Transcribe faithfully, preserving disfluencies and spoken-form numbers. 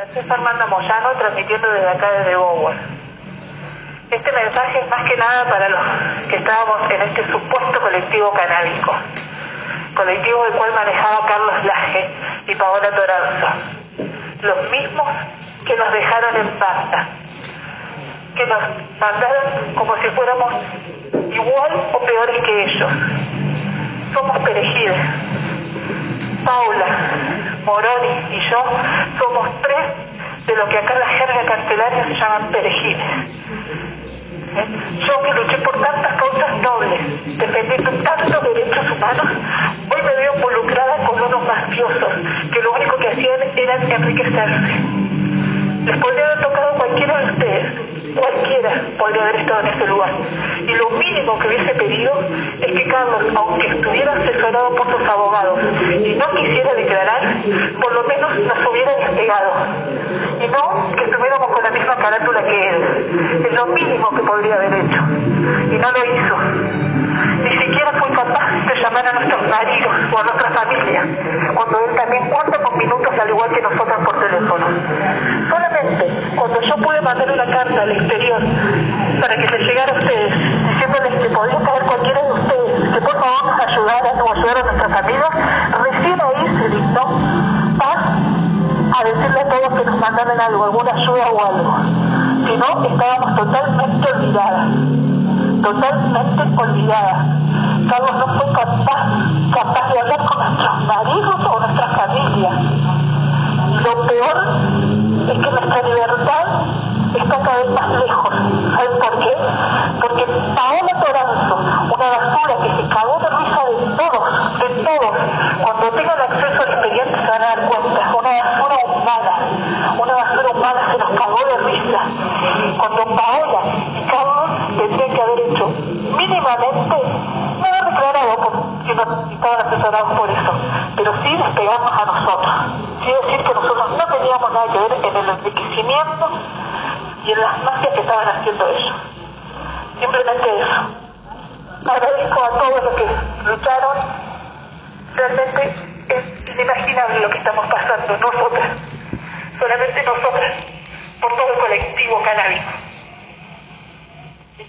Soy Fernanda Moyano, transmitiendo desde acá desde Bowen. Este mensaje es más que nada para los que estábamos en este supuesto colectivo canábico, colectivo del cual manejaba Carlos Laje y Paola Toranzo, los mismos que nos dejaron en banda, que nos mandaron como si fuéramos igual o peores que ellos. Somos perejiles. Paula, Moroni y yo somos tres de lo que acá en la jerga carcelaria se llaman perejiles. ¿Eh? Yo que luché por tantas causas nobles, defendiendo tantos derechos humanos, hoy me veo involucrada con unos mafiosos que lo único que hacían era enriquecerse. Les podría haber tocado cualquiera de ustedes, cualquiera podría haber estado en ese lugar. Y lo mínimo que hubiese pedido es que Carlos, aunque estuviera asesorado por sus abogados y no quisiera declarar, por lo menos nos hubiera despegado. Y no que estuviéramos con la misma carátula que él. Es lo mínimo que podría haber hecho. Y no lo hizo. Ni siquiera fue capaz de llamar a nuestros maridos o a nuestra familia, cuando él también cuenta con minutos al igual que nosotros por teléfono. Solamente cuando yo pude mandar una carta al exterior para que se llegara a ustedes, diciéndoles que podía caer cualquiera de ustedes, que por favor nos ayudaran o ayudaran a nuestras amigos, recién ahí se dignó Paz a decirle a todos que nos mandaran algo, alguna ayuda o algo. Si no, estábamos totalmente olvidadas. Totalmente olvidada. Carlos no fue capaz, capaz de hablar con nuestros maridos o nuestras familias. Lo peor es que nuestra libertad está cada vez más lejos. ¿Saben por qué? Porque Paola Toranzo, una basura que se cagó de risa de todos, de todos, cuando tengan acceso al expediente se van a dar cuenta, una basura humana, una basura humana se nos cagó de risa. Cuando Paola y Carlos tendrían que haber hecho mínimamente, no haber declarado por, si no estaban asesorados por eso, pero sí despegarnos a nosotros, sí decir que nosotros no teníamos nada que ver en el enriquecimiento y en las mafias que estaban haciendo ellos. Simplemente eso. Agradezco a todos los que lucharon. Realmente es inimaginable lo que estamos pasando nosotras, solamente nosotras, por todo el colectivo canábico.